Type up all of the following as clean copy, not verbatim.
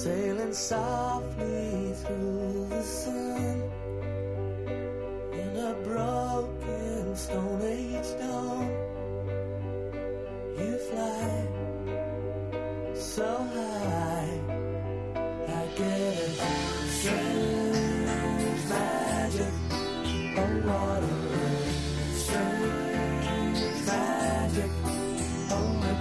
sailing softly through the sun in a broken Stone Age dawn. You fly so high, I get a strange magic on water, strange magic on the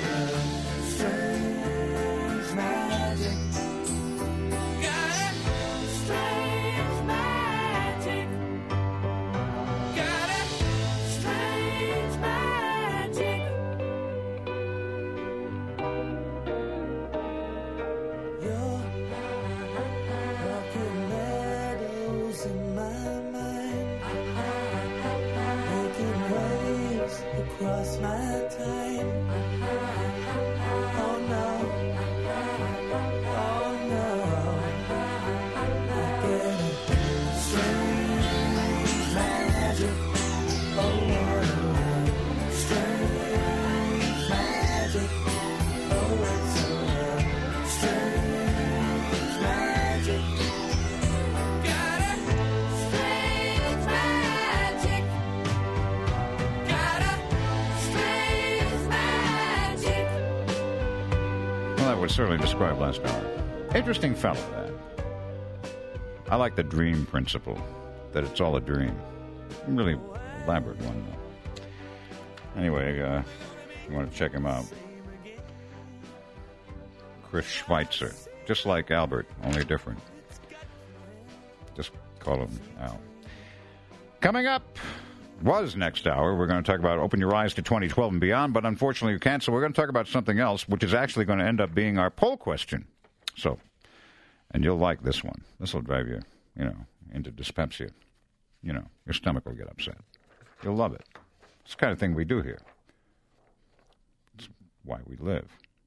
strange magic. Got it? Strange magic. Got it? Strange magic. You're rocking meadows in my mind, making waves across my time. Oh no, oh no, I get it. Strange magic, oh water, strange magic, oh it's a strange magic. Got it? Strange magic. Got it? Strange magic. Well, that would certainly describe last hour. Interesting fellow, that. I like the dream principle, that it's all a dream. Really elaborate one, though. Anyway, you want to check him out. Chris Schweitzer. Just like Albert, only different. Just call him Al. Coming up was next hour. We're going to talk about Open Your Eyes to 2012 and beyond, but unfortunately you can't, so we're going to talk about something else, which is actually going to end up being our poll question. So, and you'll like this one. This will drive you, into dyspepsia. Your stomach will get upset. You'll love it. It's the kind of thing we do here. It's why we live.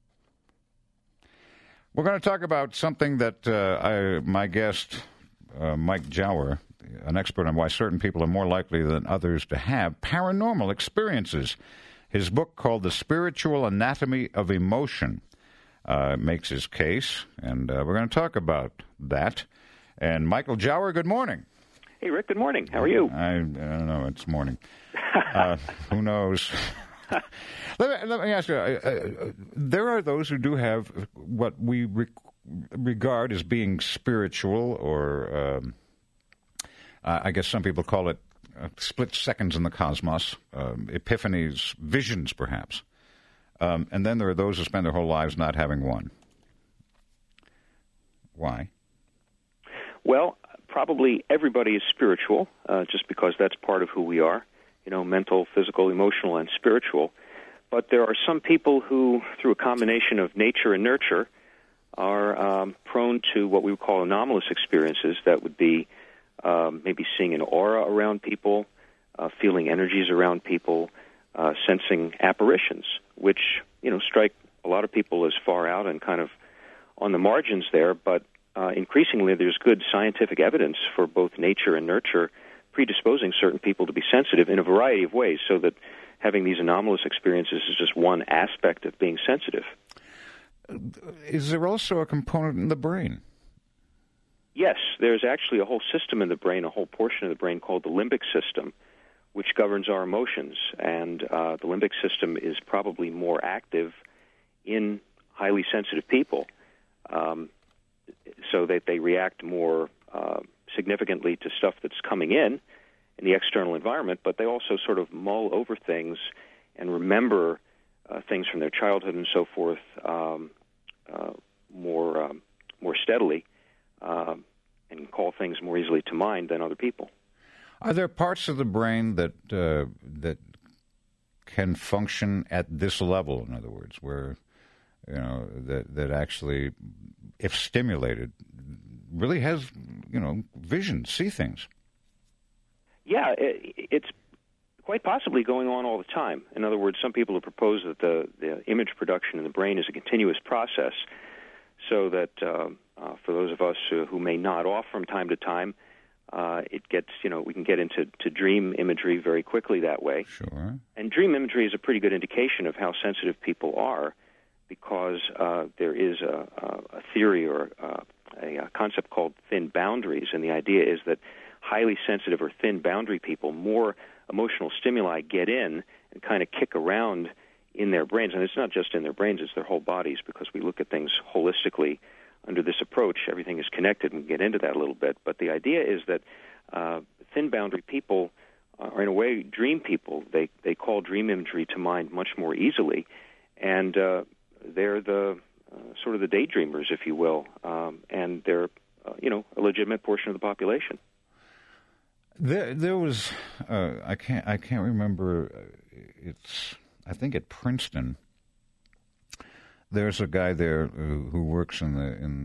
We're going to talk about something that my guest, Mike Jower, an expert on why certain people are more likely than others to have paranormal experiences. His book called The Spiritual Anatomy of Emotion makes his case, and we're going to talk about that. And Michael Jower, good morning. Hey, Rick, good morning. How are you? I don't know. It's morning. Who knows? Let me ask you, there are those who do have what we regard as being spiritual, or I guess some people call it split seconds in the cosmos, epiphanies, visions perhaps. And then there are those who spend their whole lives not having one. Why? Well, probably everybody is spiritual, just because that's part of who we are, mental, physical, emotional, and spiritual. But there are some people who, through a combination of nature and nurture, are prone to what we would call anomalous experiences. That would be maybe seeing an aura around people, feeling energies around people, sensing apparitions, which, strike a lot of people as far out and kind of on the margins there, but increasingly there's good scientific evidence for both nature and nurture predisposing certain people to be sensitive in a variety of ways, so that having these anomalous experiences is just one aspect of being sensitive. Is there also a component in the brain? Yes, there's actually a whole system in the brain, a whole portion of the brain called the limbic system, which governs our emotions. And the limbic system is probably more active in highly sensitive people, so that they react more significantly to stuff that's coming in the external environment, but they also sort of mull over things and remember things from their childhood and so forth more steadily, and call things more easily to mind than other people. Are there parts of the brain that can function at this level? In other words, where that actually, if stimulated, really has vision, see things. Yeah, it's quite possibly going on all the time. In other words, some people have proposed that the image production in the brain is a continuous process, so that for those of us who may nod off from time to time, it gets, we can get into dream imagery very quickly that way. Sure. And dream imagery is a pretty good indication of how sensitive people are, because there is a theory or a concept called thin boundaries, and the idea is that highly sensitive or thin boundary people, more emotional stimuli get in and kind of kick around in their brains. And it's not just in their brains, it's their whole bodies, because we look at things holistically under this approach. Everything is connected, and we'll get into that a little bit. But the idea is that thin boundary people are, in a way, dream people. They call dream imagery to mind much more easily, and they're the sort of the daydreamers, if you will, and they're a legitimate portion of the population. There was I can't remember. I think at Princeton. There's a guy there who works he's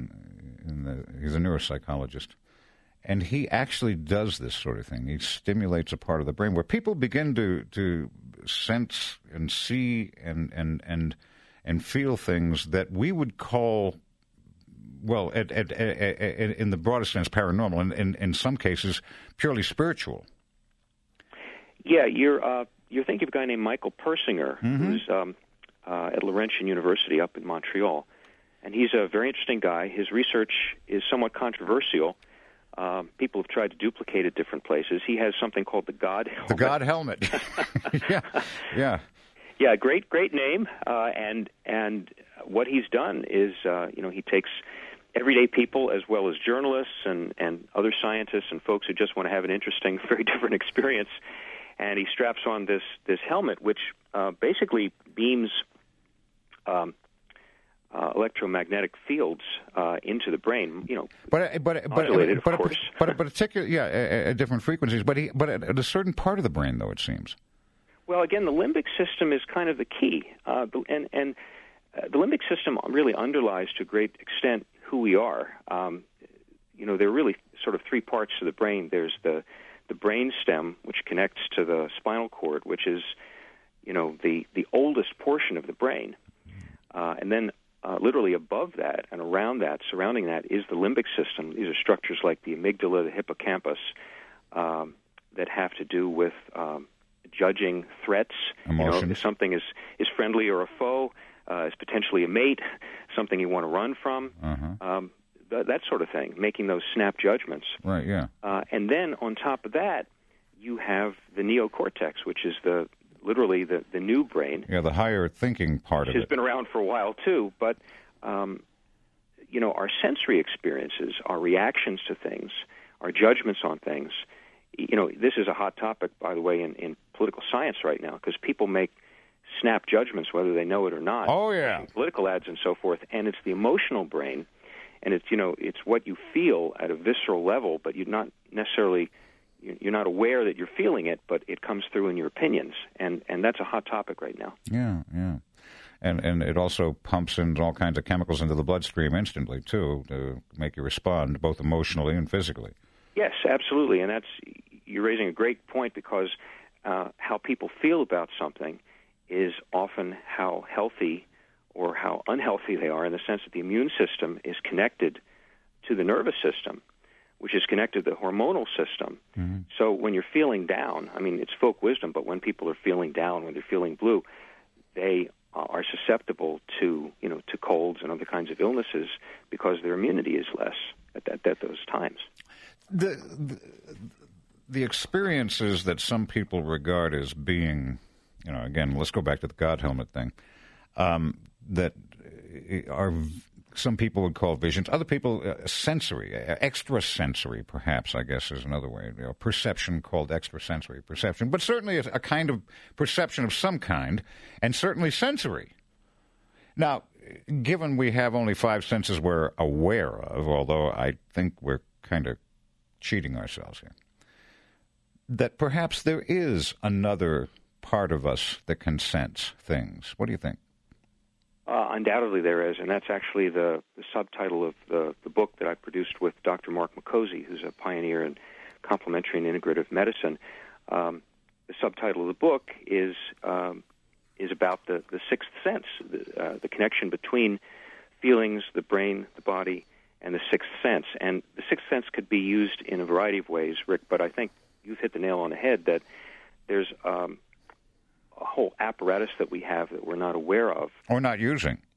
a neuropsychologist, and he actually does this sort of thing. He stimulates a part of the brain where people begin to sense and see and feel things that we would call, well, in the broadest sense, paranormal, and in some cases purely spiritual. Yeah, you're thinking of a guy named Michael Persinger, who's at Laurentian University up in Montreal, and he's a very interesting guy. His research is somewhat controversial. People have tried to duplicate it different places. He has something called the God Helmet. The God Helmet. Yeah, great name. And what he's done is, he takes everyday people as well as journalists and other scientists and folks who just want to have an interesting, very different experience, and he straps on this helmet, which basically beams electromagnetic fields into the brain. Modulated, of course. But particularly, at different frequencies. But at a certain part of the brain, though, it seems. Well, again, the limbic system is kind of the key, and the limbic system really underlies to a great extent who we are. There are really sort of three parts to the brain. There's the brain stem, which connects to the spinal cord, which is, the oldest portion of the brain. And then literally above that and around that, surrounding that, is the limbic system. These are structures like the amygdala, the hippocampus, that have to do with judging threats. Emotions. If something is friendly or a foe, is potentially a mate, something you want to run from. That sort of thing, making those snap judgments. Right, yeah. And then on top of that, you have the neocortex, which is literally the new brain. Yeah, the higher thinking part of it. Which has been around for a while, too. But, our sensory experiences, our reactions to things, our judgments on things, this is a hot topic, by the way, in political science right now, because people make snap judgments whether they know it or not. Oh, yeah. Political ads and so forth. And it's the emotional brain. And it's what you feel at a visceral level, but you're not aware that you're feeling it, but it comes through in your opinions, and that's a hot topic right now. Yeah. And it also pumps in all kinds of chemicals into the bloodstream instantly, too, to make you respond both emotionally and physically. Yes, absolutely, and you're raising a great point, because how people feel about something is often how healthy or how unhealthy they are, in the sense that the immune system is connected to the nervous system, which is connected to the hormonal system. Mm-hmm. So when you're feeling down, it's folk wisdom, but when people are feeling down, when they're feeling blue, they are susceptible to colds and other kinds of illnesses because their immunity is less at those times. The experiences that some people regard as being, again, let's go back to the God Helmet thing, that are, some people would call visions, other people sensory, extrasensory, perhaps, I guess is another way. Perception called extrasensory perception, but certainly a kind of perception of some kind, and certainly sensory. Now, given we have only 5 senses we're aware of, although I think we're kind of cheating ourselves here, that perhaps there is another part of us that can sense things. What do you think? Undoubtedly there is, and that's actually the subtitle of the book that I produced with Dr. Mark McCosey, who's a pioneer in complementary and integrative medicine. The subtitle of the book is about the sixth sense, the connection between feelings, the brain, the body, and the sixth sense. And the sixth sense could be used in a variety of ways, Rick, but I think you've hit the nail on the head that there's a whole apparatus that we have that we're not aware of. Or not using.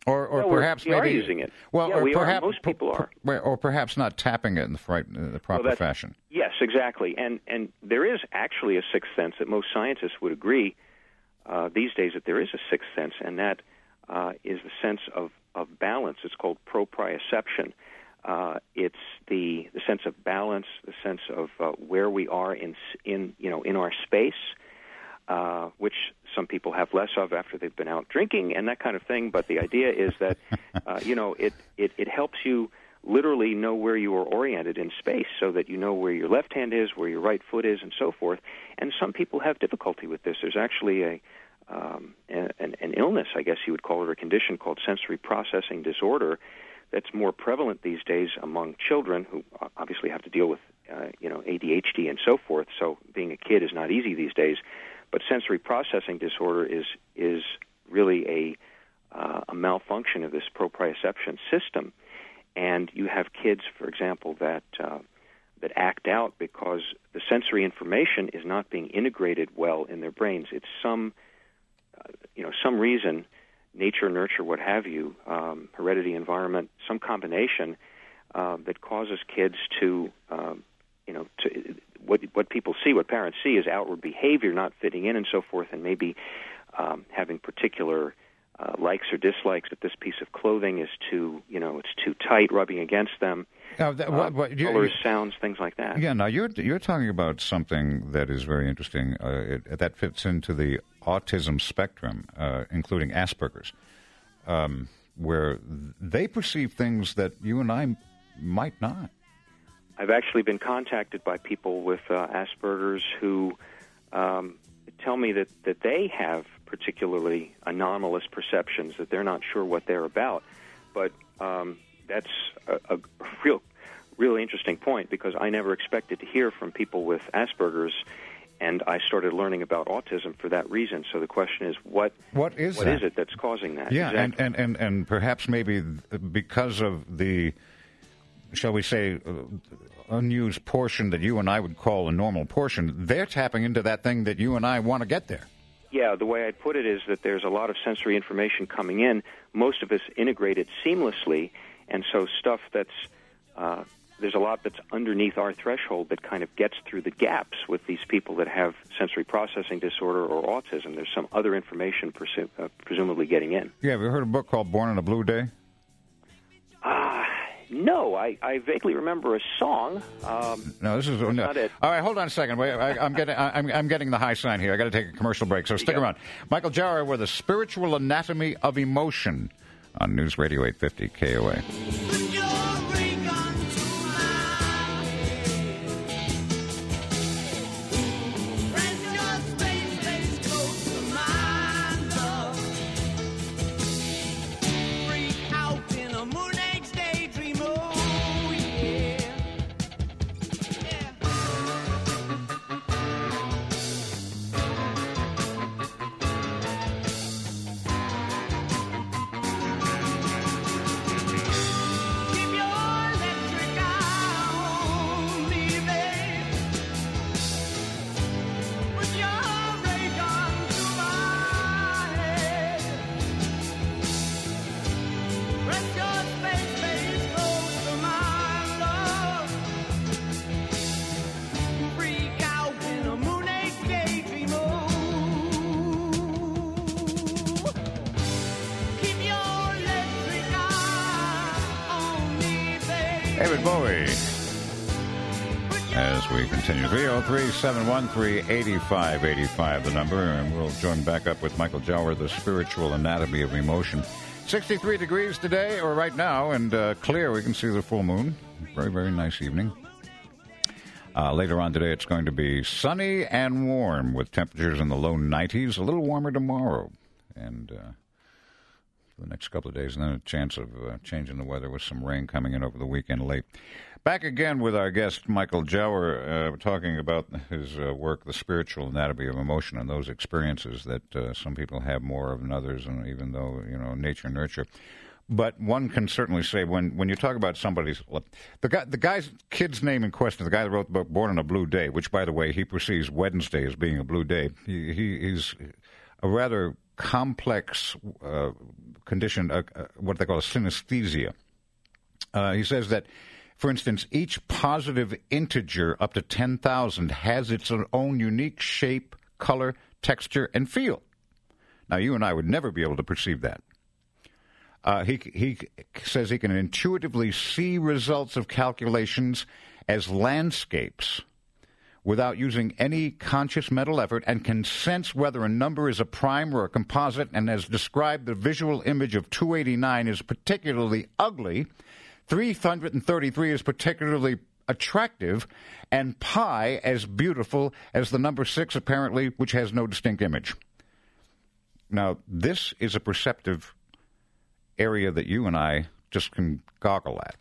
Or Well, perhaps we maybe are using it. Well, Yeah, or we are. perhaps Most people are. or perhaps not tapping it in the proper fashion. Yes, exactly. And there is actually a sixth sense that most scientists would agree these days that there is a sixth sense, and that is the sense of balance. It's called proprioception. It's the sense of balance, the sense of where we are in our space, which some people have less of after they've been out drinking and that kind of thing. But the idea is that it helps you literally know where you are oriented in space, so that you know where your left hand is, where your right foot is, and so forth. And some people have difficulty with this. There's actually an illness, I guess you would call it, or a condition called sensory processing disorder that's more prevalent these days among children who obviously have to deal with ADHD and so forth. So being a kid is not easy these days. But sensory processing disorder is really a malfunction of this proprioception system. And you have kids, for example, that act out because the sensory information is not being integrated well in their brains. It's some reason, nature, nurture, what have you, heredity, environment, some combination that causes kids to what people see, what parents see, is outward behavior not fitting in and so forth, and maybe having particular likes or dislikes that this piece of clothing is too tight, rubbing against them. Colors, sounds, things like that. Yeah. Now you're talking about something that is very interesting. That fits into the autism spectrum, including Asperger's, where they perceive things that you and I might not. I've actually been contacted by people with Asperger's who tell me that they have particularly anomalous perceptions, that they're not sure what they're about. But that's a real interesting point, because I never expected to hear from people with Asperger's, and I started learning about autism for that reason. So the question is, what is it that's causing that? Yeah, exactly. and perhaps maybe because of the, shall we say, unused portion that you and I would call a normal portion, they're tapping into that thing that you and I want to get there. Yeah, the way I'd put it is that there's a lot of sensory information coming in, most of it's integrated seamlessly, and so stuff there's a lot that's underneath our threshold that kind of gets through the gaps with these people that have sensory processing disorder or autism. There's some other information presumably getting in. Yeah, have you heard of a book called Born on a Blue Day? No, I vaguely remember a song. No, this is not it. All right, hold on a second. Wait, I'm getting the high sign here. I got to take a commercial break, so stick around. Michael Jauer with The Spiritual Anatomy of Emotion on News Radio 850 KOA. David Bowie. As we continue, 303-713-8585, the number, and we'll join back up with Michael Jauer, The Spiritual Anatomy of Emotion. 63 degrees today, or right now, and clear. We can see the full moon. Very, very nice evening. Later on today, it's going to be sunny and warm with temperatures in the low 90s, a little warmer tomorrow. And for the next couple of days, and then a chance of changing the weather with some rain coming in over the weekend late. Back again with our guest, Michael Jauer, talking about his work, The Spiritual Anatomy of Emotion, and those experiences that some people have more of than others, and even though, nature and nurture. But one can certainly say when you talk about somebody's... The kid's name in question, the guy that wrote the book Born on a Blue Day, which, by the way, he perceives Wednesday as being a blue day. He's a rather complex condition, what they call a synesthesia. He says that, for instance, each positive integer up to 10,000 has its own unique shape, color, texture, and feel. Now, you and I would never be able to perceive that. He says he can intuitively see results of calculations as landscapes without using any conscious mental effort, and can sense whether a number is a prime or a composite, and has described the visual image of 289 as particularly ugly, 333 is particularly attractive, and pi as beautiful as the number 6, apparently, which has no distinct image. Now, this is a perceptive area that you and I just can goggle at.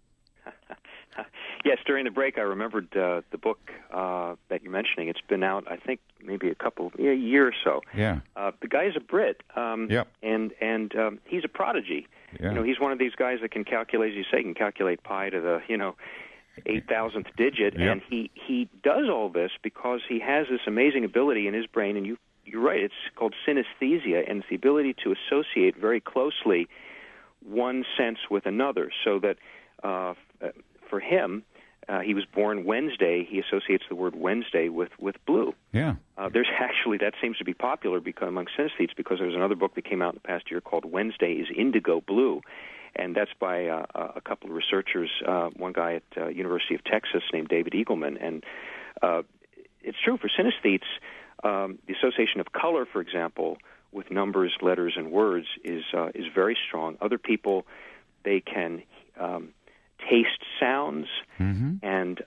Yes, during the break, I remembered the book that you're mentioning. It's been out, I think, maybe a year or so. Yeah. The guy is a Brit, yep. and he's a prodigy. Yeah. You know, he's one of these guys that can calculate, as you say, can calculate pi to the 8,000th digit, yep. and he does all this because he has this amazing ability in his brain, and you're right, it's called synesthesia, and it's the ability to associate very closely one sense with another, so that for him, he was born Wednesday. He associates the word Wednesday with blue. Yeah. There's actually, that seems to be popular among synesthetes, because there's another book that came out in the past year called Wednesday is Indigo Blue, and that's by a couple of researchers, one guy at University of Texas named David Eagleman, and it's true for synesthetes. The association of color, for example, with numbers, letters, and words is very strong. Other people, they can taste sounds and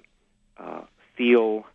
feel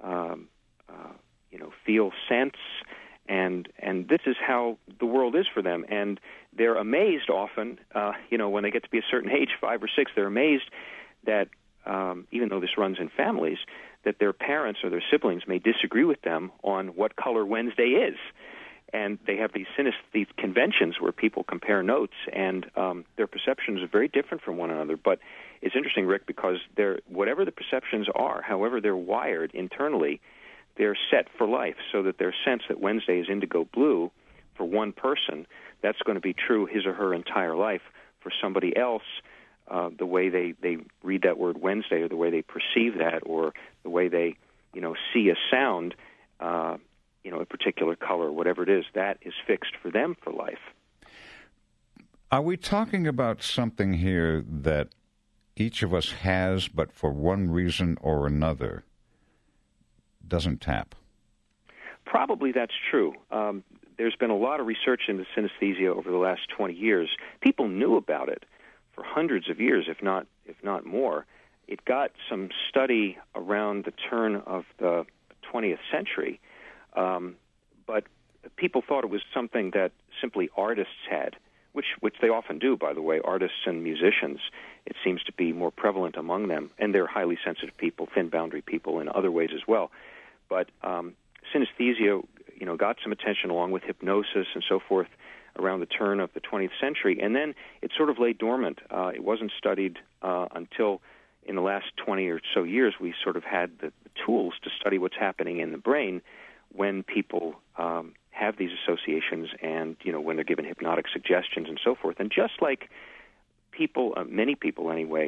feel scents, and this is how the world is for them. And they're amazed often, when they get to be a certain age, 5 or 6, they're amazed that even though this runs in families, that their parents or their siblings may disagree with them on what color Wednesday is. And they have these conventions where people compare notes, and their perceptions are very different from one another. But it's interesting, Rick, because whatever the perceptions are, however they're wired internally, they're set for life, so that their sense that Wednesday is indigo blue for one person, that's going to be true his or her entire life. For somebody else, the way they read that word Wednesday, or the way they perceive that, or the way they see a sound, a particular color, whatever it is, that is fixed for them for life. Are we talking about something here that each of us has, but for one reason or another doesn't tap? Probably that's true. There's been a lot of research into synesthesia over the last 20 years. People knew about it for hundreds of years, if not more. It got some study around the turn of the 20th century, but people thought it was something that simply artists had, which they often do, by the way, artists and musicians. It seems to be more prevalent among them, and they're highly sensitive people, thin boundary people in other ways as well. But synesthesia, got some attention along with hypnosis and so forth around the turn of the 20th century, and then it sort of lay dormant. It wasn't studied until in the last 20 or so years we sort of had the tools to study what's happening in the brain when people have these associations, and when they're given hypnotic suggestions and so forth. And just like people, many people anyway,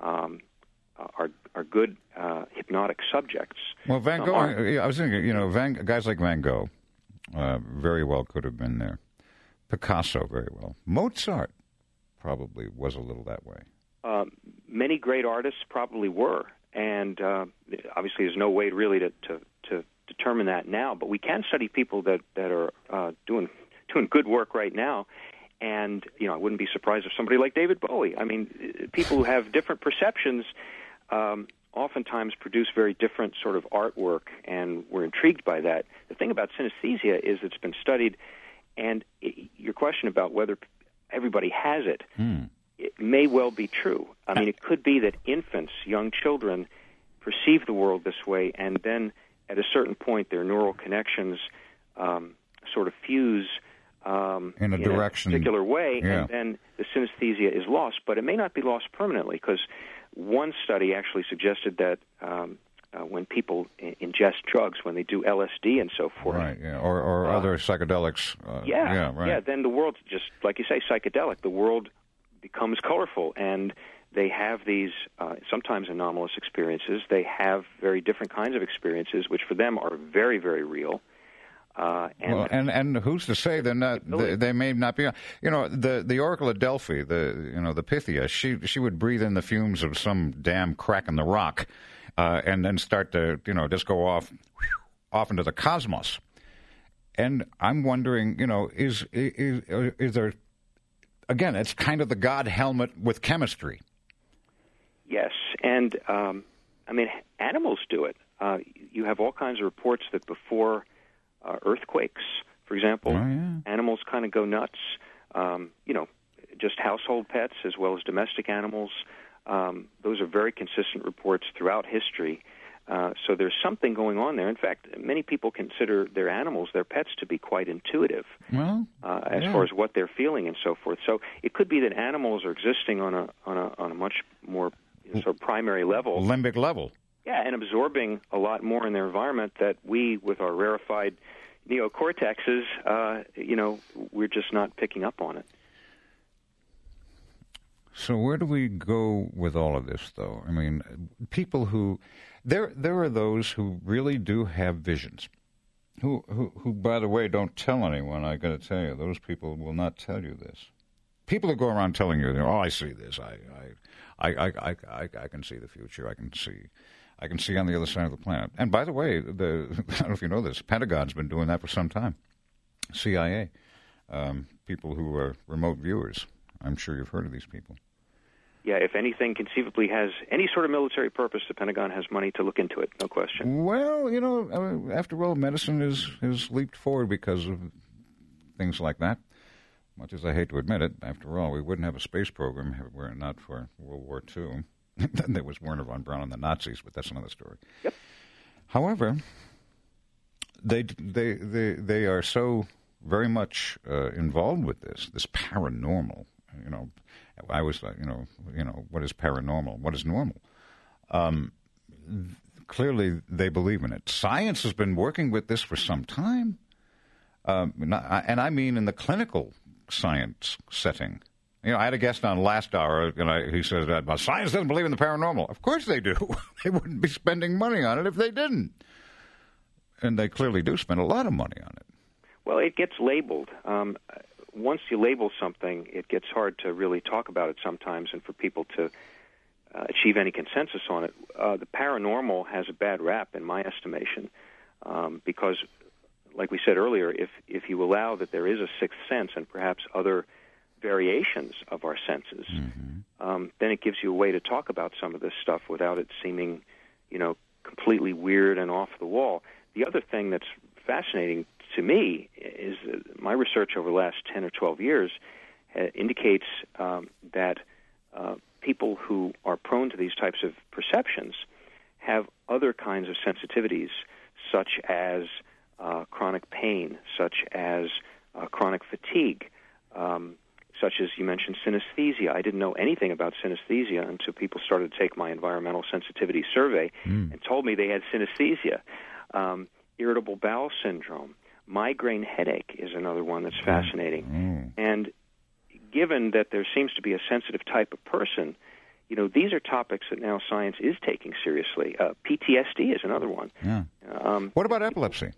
are good hypnotic subjects. Well, Van Gogh, I was thinking, guys like Van Gogh very well could have been there. Picasso, very well. Mozart probably was a little that way. Many great artists probably were, and obviously there's no way really to determine that now, but we can study people that are doing good work right now. And I wouldn't be surprised if somebody like David Bowie. I mean, people who have different perceptions oftentimes produce very different sort of artwork, and we're intrigued by that. The thing about synesthesia is it's been studied, and your question about whether everybody has it, it may well be true. I mean, it could be that infants, young children, perceive the world this way, and then at a certain point their neural connections sort of fuse in a direction, a particular way, yeah. And then the synesthesia is lost. But it may not be lost permanently, because one study actually suggested that when people ingest drugs, when they do LSD and so forth. Right, yeah, or other psychedelics. Right. Then the world, just like you say, psychedelic, the world becomes colorful, and they have these sometimes anomalous experiences. They have very different kinds of experiences, which for them are very, very real. And who's to say they're not? They may not be. You know, the Oracle of Delphi, the Pythia. She would breathe in the fumes of some damn crack in the rock, and then start to just go off into the cosmos. And I'm wondering, is there? Again, it's kind of the God helmet with chemistry. Yes, and animals do it. You have all kinds of reports that before earthquakes, for example, animals kind of go nuts. Just household pets as well as domestic animals. Those are very consistent reports throughout history. So there's something going on there. In fact, many people consider their animals, their pets, to be quite intuitive as far as what they're feeling and so forth. So it could be that animals are existing on a much more sort of primary level, limbic level. Yeah, and absorbing a lot more in their environment that we, with our rarefied neocortexes, we're just not picking up on it. So where do we go with all of this, though? I mean, people who there are those who really do have visions, who by the way, don't tell anyone. I got to tell you, those people will not tell you this. People who go around telling you, I see this. I can see the future. I can see on the other side of the planet. And by the way, I don't know if you know this, Pentagon's been doing that for some time. CIA, people who are remote viewers. I'm sure you've heard of these people. Yeah, if anything conceivably has any sort of military purpose, the Pentagon has money to look into it, no question. Well, after all, medicine has leaped forward because of things like that. Much as I hate to admit it, after all, we wouldn't have a space program were it not for World War II. Then there was Werner von Braun and the Nazis, but that's another story. Yep. However, they are so very much involved with this paranormal. I was like, what is paranormal? What is normal? Clearly, they believe in it. Science has been working with this for some time, and I mean in the clinical science setting. I had a guest on last hour, and he says that science doesn't believe in the paranormal. Of course they do. They wouldn't be spending money on it if they didn't. And they clearly do spend a lot of money on it. Well, it gets labeled. Once you label something, it gets hard to really talk about it sometimes and for people to achieve any consensus on it. The paranormal has a bad rap, in my estimation, because, like we said earlier, if you allow that there is a sixth sense and perhaps other variations of our senses, then it gives you a way to talk about some of this stuff without it seeming, completely weird and off the wall. The other thing that's fascinating to me is my research over the last 10 or 12 years indicates that people who are prone to these types of perceptions have other kinds of sensitivities, such as chronic pain, such as chronic fatigue, such as you mentioned synesthesia. I didn't know anything about synesthesia until people started to take my environmental sensitivity survey and told me they had synesthesia. Irritable bowel syndrome. Migraine headache is another one that's fascinating. And given that there seems to be a sensitive type of person, these are topics that now science is taking seriously. PTSD is another one. Yeah. What about epilepsy?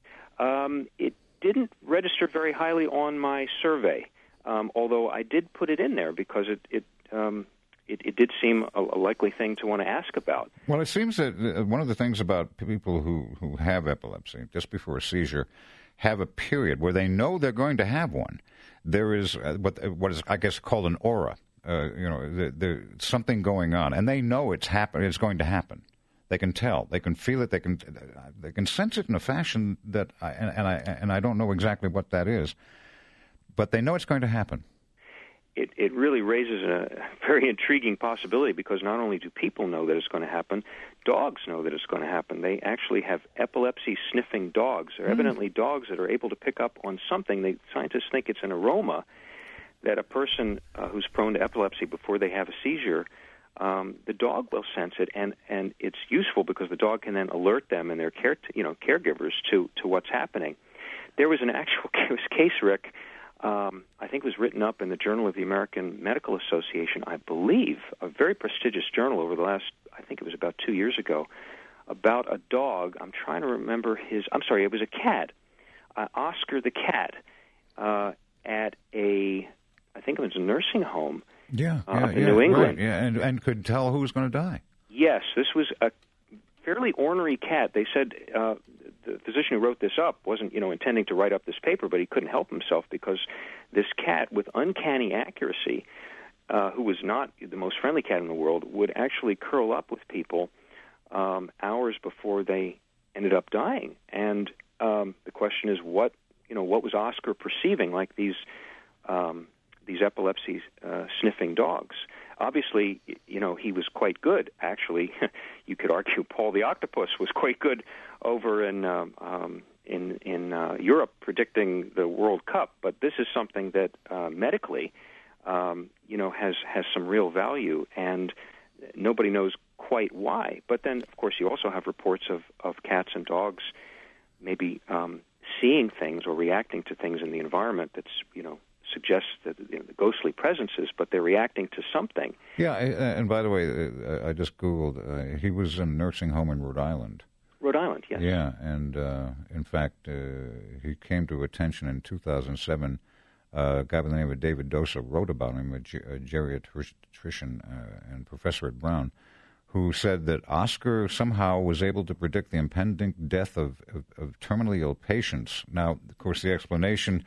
It didn't register very highly on my survey, although I did put it in there because it did seem a likely thing to want to ask about. Well, it seems that one of the things about people who have epilepsy, just before a seizure, have a period where they know they're going to have one. There is what is, I guess, called an aura. There's something going on, and they know it's going to happen. They can tell, they can feel it, they can sense it in a fashion that, I don't know exactly what that is, but they know it's going to happen. It really raises a very intriguing possibility because not only do people know that it's going to happen, dogs know that it's going to happen. They actually have epilepsy-sniffing dogs. They're evidently dogs that are able to pick up on something. Scientists think it's an aroma that a person who's prone to epilepsy before they have a seizure the dog will sense it, and it's useful because the dog can then alert them and their caregivers to what's happening. There was an actual case, Rick. I think it was written up in the Journal of the American Medical Association, I believe, a very prestigious journal over the last, I think it was about 2 years ago, about a dog. I'm trying to remember it was a cat, Oscar the cat, at I think it was a nursing home in New England. Right, yeah, and could tell who was going to die. Yes, this was a fairly ornery cat. They said the physician who wrote this up wasn't, intending to write up this paper, but he couldn't help himself because this cat, with uncanny accuracy, who was not the most friendly cat in the world, would actually curl up with people hours before they ended up dying. And the question is, what was Oscar perceiving, like these epilepsy sniffing dogs? Obviously, he was quite good. Actually, you could argue Paul the Octopus was quite good over in Europe predicting the World Cup. But this is something that medically, has some real value, and nobody knows quite why. But then, of course, you also have reports of cats and dogs maybe seeing things or reacting to things in the environment that's, suggests that the ghostly presences, but they're reacting to something. Yeah, and by the way, I just Googled, he was in a nursing home in Rhode Island. Rhode Island, yes. Yeah, and in fact, he came to attention in 2007. A guy by the name of David Dosa wrote about him, a geriatrician and professor at Brown, who said that Oscar somehow was able to predict the impending death of terminally ill patients. Now, of course, the explanation,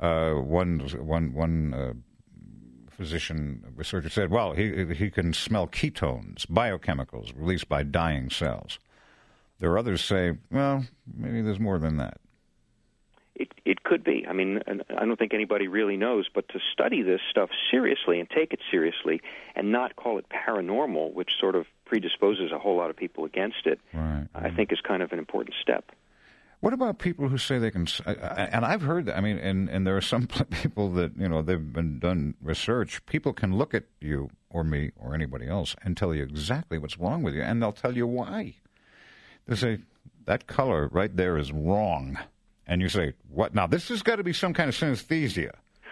one physician researcher said, well, he can smell ketones, biochemicals released by dying cells. There are others say, well, maybe there's more than that. It could be. I mean, I don't think anybody really knows, but to study this stuff seriously and take it seriously and not call it paranormal, which sort of predisposes a whole lot of people against it, right. I think is kind of an important step. What about people who say they can, and I've heard that, I mean, and there are some people that, they've been done research, people can look at you or me or anybody else and tell you exactly what's wrong with you, and they'll tell you why. They say, that color right there is wrong. And you say, what? Now, this has got to be some kind of synesthesia.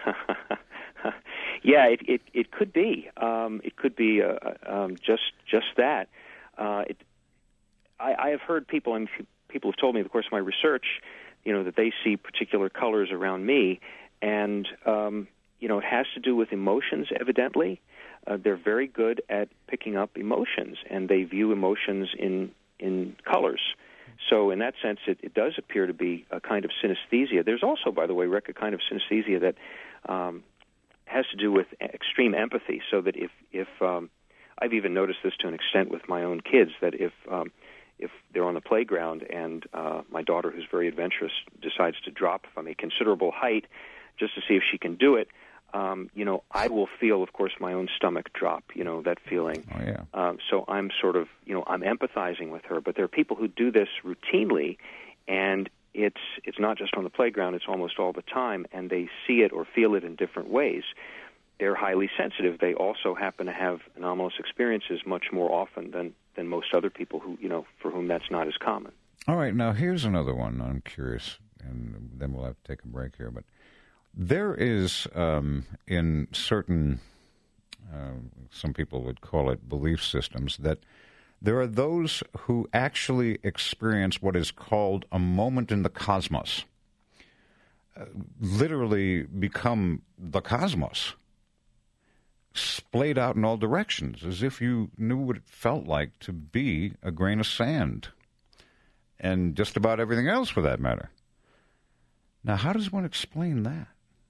Yeah, it could be. It could be just that. I have heard people, and people have told me, of course, my research, that they see particular colors around me, and it has to do with emotions. Evidently, they're very good at picking up emotions, and they view emotions in colors. So in that sense, it does appear to be a kind of synesthesia. There's also, by the way, Rick, a kind of synesthesia that has to do with extreme empathy, so that if I've even noticed this to an extent with my own kids, that if they're on the playground and my daughter, who's very adventurous, decides to drop from a considerable height just to see if she can do it, I will feel, of course, my own stomach drop, that feeling. Oh, yeah. So I'm sort of, I'm empathizing with her. But there are people who do this routinely, and it's not just on the playground, it's almost all the time, and they see it or feel it in different ways. They're highly sensitive. They also happen to have anomalous experiences much more often than most other people who, for whom that's not as common. All right, now here's another one. I'm curious, and then we'll have to take a break here, but there is, in certain, some people would call it belief systems, that there are those who actually experience what is called a moment in the cosmos, literally become the cosmos, splayed out in all directions, as if you knew what it felt like to be a grain of sand, and just about everything else for that matter. Now, how does one explain that?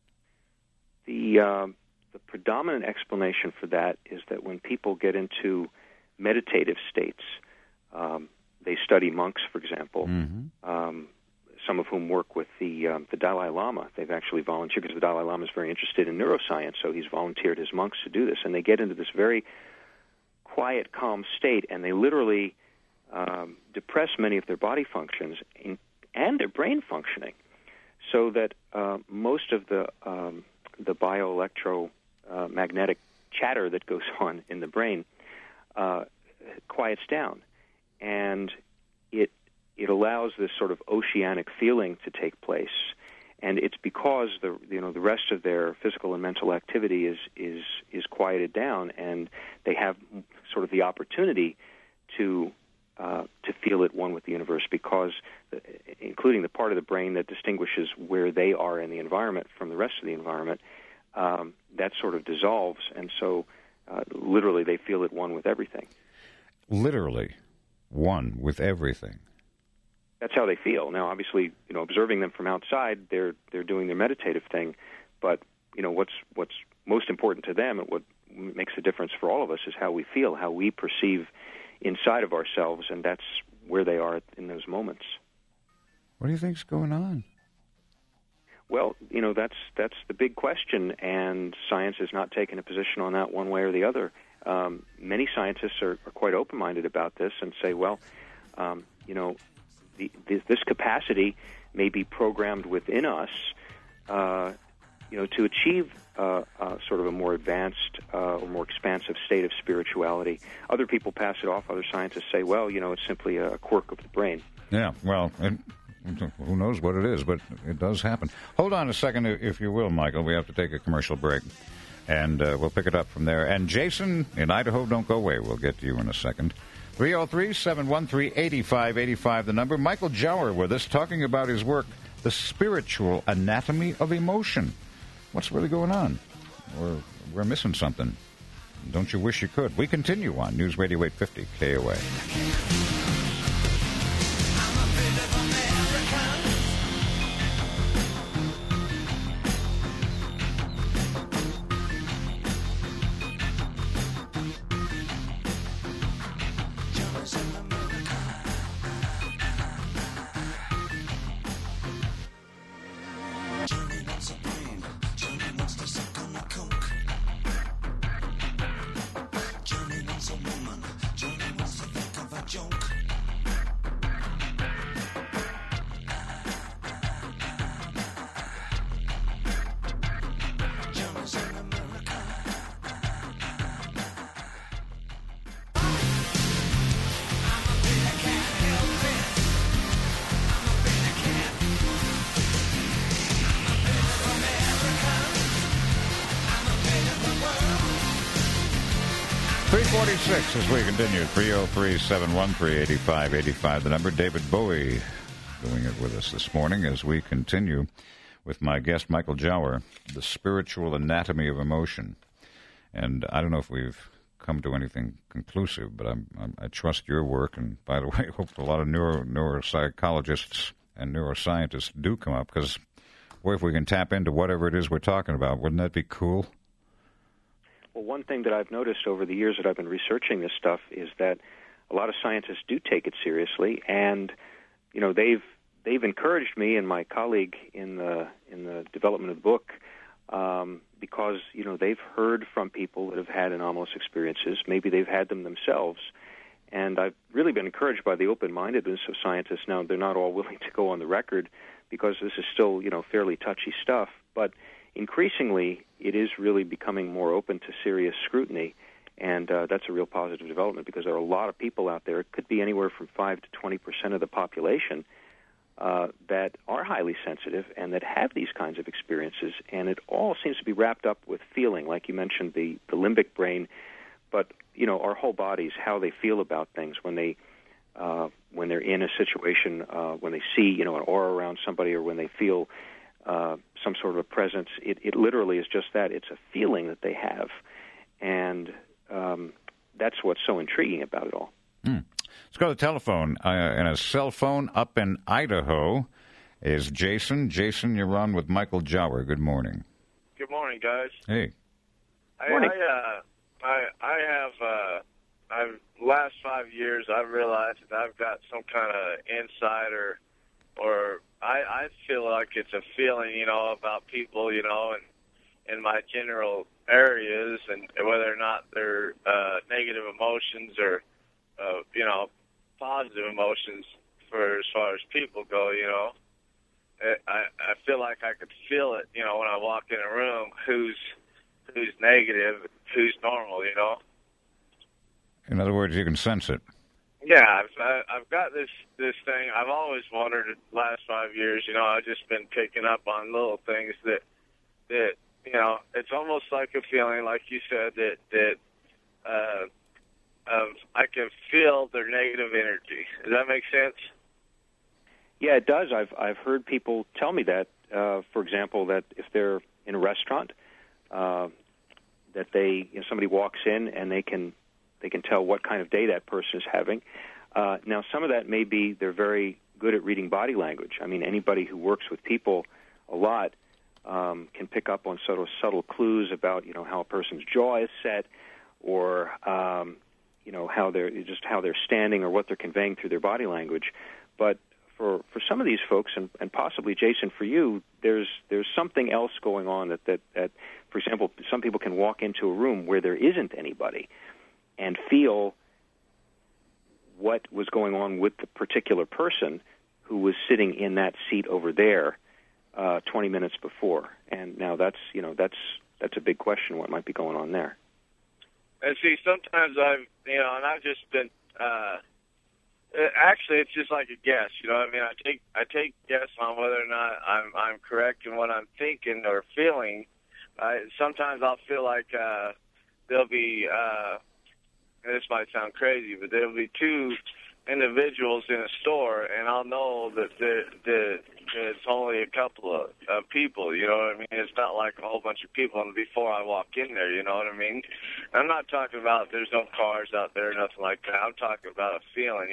The predominant explanation for that is that when people get into meditative states, they study monks, for example, some of whom work with the Dalai Lama. They've actually volunteered, because the Dalai Lama is very interested in neuroscience, so he's volunteered his monks to do this. And they get into this very quiet, calm state, and they literally depress many of their body functions and their brain functioning, so that most of the bioelectromagnetic chatter that goes on in the brain quiets down, and it allows this sort of oceanic feeling to take place. And it's because the rest of their physical and mental activity is quieted down, and they have sort of the opportunity to feel at one with the universe, because including the part of the brain that distinguishes where they are in the environment from the rest of the environment, that sort of dissolves, and so literally they feel at one with everything. Literally one with everything. That's how they feel. Now, obviously, observing them from outside, they're doing their meditative thing, but what's most important to them, and what makes a difference for all of us, is how we feel, how we perceive inside of ourselves, and that's where they are in those moments. What do you think's going on? Well, that's the big question, and science has not taken a position on that one way or the other. Many scientists are quite open-minded about this and say, well, this capacity may be programmed within us, to achieve sort of a more advanced or more expansive state of spirituality. Other people pass it off. Other scientists say, well, it's simply a quirk of the brain. Yeah, well, and who knows what it is, but it does happen. Hold on a second, if you will, Michael. We have to take a commercial break, and we'll pick it up from there. And Jason in Idaho, don't go away. We'll get to you in a second. 303-713-8585, the number. Michael Jauer with us, talking about his work, The Spiritual Anatomy of Emotion. What's really going on? We're missing something. Don't you wish you could? We continue on News Radio 850 KOA. 346 as we continue. 303-713-8585, the number. David Bowie doing it with us this morning as we continue with my guest, Michael Jauer, The Spiritual Anatomy of Emotion. And I don't know if we've come to anything conclusive, but I trust your work. And by the way, I hope a lot of neuropsychologists and neuroscientists do come up, because, boy, if we can tap into whatever it is we're talking about, wouldn't that be cool? Well, one thing that I've noticed over the years that I've been researching this stuff is that a lot of scientists do take it seriously, and they've encouraged me and my colleague in the development of the book, because they've heard from people that have had anomalous experiences. Maybe they've had them themselves, and I've really been encouraged by the open-mindedness of scientists. Now, they're not all willing to go on the record, because this is still fairly touchy stuff, but increasingly, it is really becoming more open to serious scrutiny, and that's a real positive development, because there are a lot of people out there. It could be anywhere from 5 to 20% of the population that are highly sensitive and that have these kinds of experiences, and it all seems to be wrapped up with feeling, like you mentioned, the limbic brain, but our whole bodies, how they feel about things when they're in a situation, when they see an aura around somebody, or when they feel some sort of a presence. It literally is just that. It's a feeling that they have, and that's what's so intriguing about it all. Let's go to the telephone. And a cell phone up in Idaho is Jason. Jason, you're on with Michael Jauer. Good morning. Good morning, guys. Hey. Morning. I've last 5 years, I've realized that I've got some kind of insight, or I feel like it's a feeling, about people, and in my general areas, and whether or not they're negative emotions or, positive emotions as far as people go, I feel like I could feel it, when I walk in a room, who's negative, who's normal, In other words, you can sense it. Yeah, I've got this thing. I've always wondered the last 5 years. I've just been picking up on little things that it's almost like a feeling, like you said, that I can feel their negative energy. Does that make sense? Yeah, it does. I've heard people tell me that. For example, that if they're in a restaurant, that somebody walks in and they can tell what kind of day that person is having. Now, some of that may be they're very good at reading body language. I mean, anybody who works with people a lot can pick up on sort of subtle clues about how a person's jaw is set, or how they're standing, or what they're conveying through their body language. But for some of these folks, and possibly Jason, for you, there's something else going on that for example, some people can walk into a room where there isn't anybody and feel what was going on with the particular person who was sitting in that seat over there 20 minutes before. And now that's a big question, what might be going on there. And see, sometimes I've just been, actually it's just like a guess, I take guess on whether or not I'm correct in what I'm thinking or feeling. Sometimes I'll feel like there'll be, this might sound crazy, but there'll be two individuals in a store, and I'll know that it's only a couple of people, you know what I mean? It's not like a whole bunch of people before I walk in there, you know what I mean? I'm not talking about there's no cars out there, nothing like that. I'm talking about a feeling,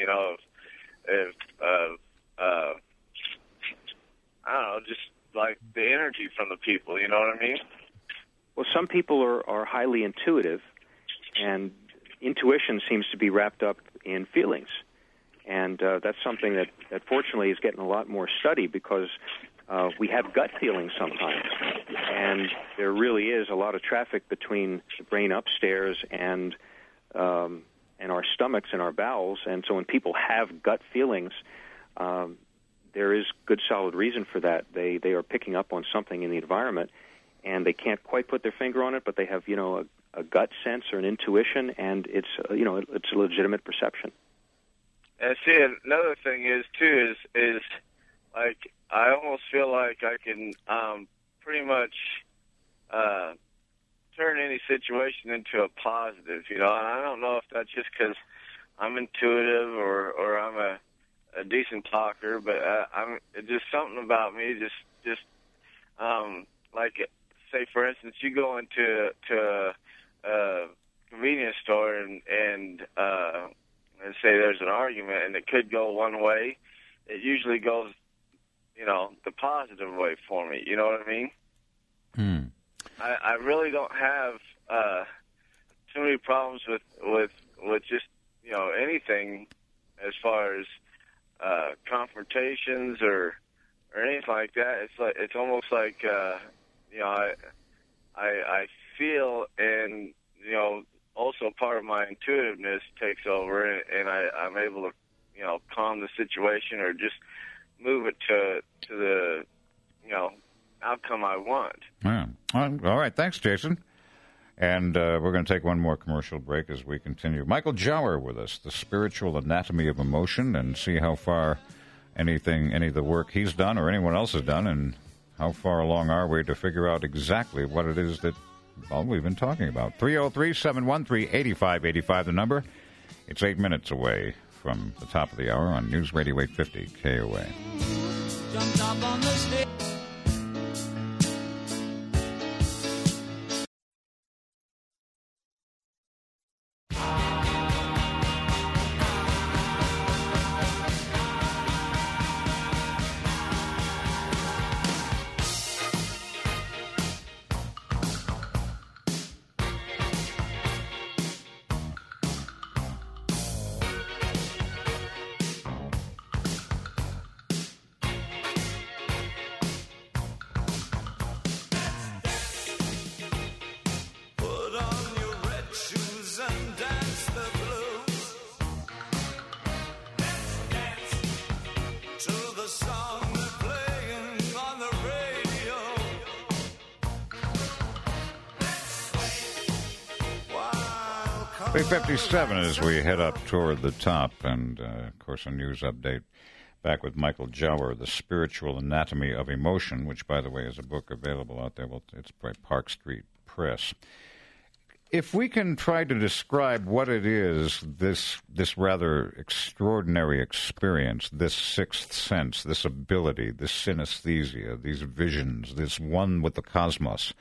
I don't know, just like the energy from the people, you know what I mean? Well, some people are highly intuitive, and intuition seems to be wrapped up in feelings. And that's something that fortunately is getting a lot more study, because we have gut feelings sometimes. And there really is a lot of traffic between the brain upstairs and our stomachs and our bowels. And so when people have gut feelings, there is good solid reason for that. They are picking up on something in the environment, and they can't quite put their finger on it, but they have, a gut sense or an intuition, and it's a legitimate perception. And see, another thing is like I almost feel like I can pretty much turn any situation into a positive, And I don't know if that's just because I'm intuitive or I'm a decent talker, but I'm just something about me. Just like, say for instance, you go into a convenience store and say there's an argument and it could go one way, it usually goes, the positive way for me. You know what I mean? I really don't have too many problems with just anything as far as confrontations or anything like that. It's almost like I feel, and also part of my intuitiveness takes over, and I'm able to calm the situation or just move it to the outcome I want. Yeah. All right, thanks, Jason. And we're going to take one more commercial break as we continue. Michael Jower with us, The Spiritual Anatomy of Emotion, and see how far any of the work he's done or anyone else has done, and how far along are we to figure out exactly what it is that we've been talking about. 303-713-8585, the number. It's 8 minutes away from the top of the hour on News Radio 850 KOA. Jumped up on the stage. 3:57 as we head up toward the top, and of course a news update. Back with Michael Jauer, The Spiritual Anatomy of Emotion, which, by the way, is a book available out there. Well, it's by Park Street Press. If we can try to describe what it is, this rather extraordinary experience, this sixth sense, this ability, this synesthesia, these visions, this one with the cosmos,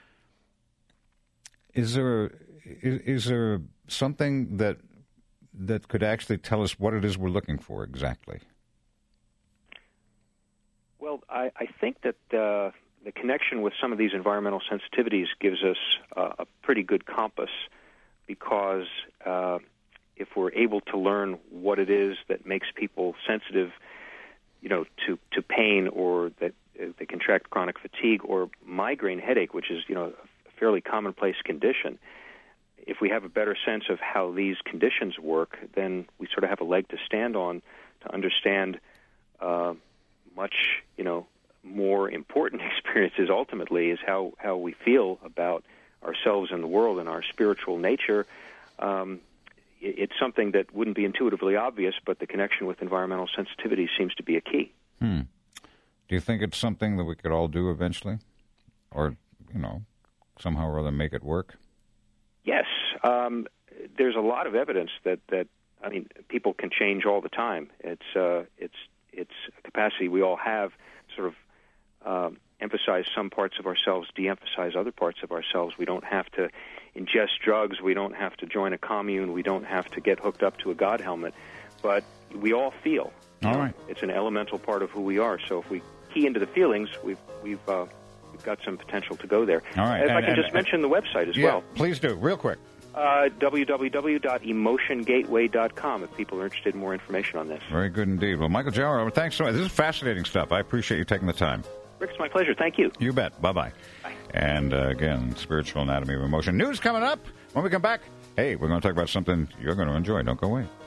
is there something that could actually tell us what it is we're looking for exactly? Well, I think that the connection with some of these environmental sensitivities gives us a pretty good compass, because if we're able to learn what it is that makes people sensitive, to pain, or that they contract chronic fatigue or migraine headache, which is, a fairly commonplace condition, if we have a better sense of how these conditions work, then we sort of have a leg to stand on to understand much, more important experiences ultimately is how we feel about ourselves and the world and our spiritual nature. It's something that wouldn't be intuitively obvious, but the connection with environmental sensitivity seems to be a key. Do you think it's something that we could all do eventually? Or, somehow or other make it work? Yes. There's a lot of evidence that people can change all the time. It's a capacity we all have, sort of emphasize some parts of ourselves, de-emphasize other parts of ourselves. We don't have to ingest drugs. We don't have to join a commune. We don't have to get hooked up to a God helmet. But we all feel. All right. It's an elemental part of who we are. So if we key into the feelings, we've got some potential to go there. All right. If I can just mention the website as well. Please do, real quick. www.emotiongateway.com if people are interested in more information on this. Very good indeed. Well, Michael Jauer, thanks so much. This is fascinating stuff. I appreciate you taking the time. Rick, it's my pleasure. Thank you. You bet. Bye-bye. Bye. And again, Spiritual Anatomy of Emotion. News coming up. When we come back, hey, we're going to talk about something you're going to enjoy. Don't go away.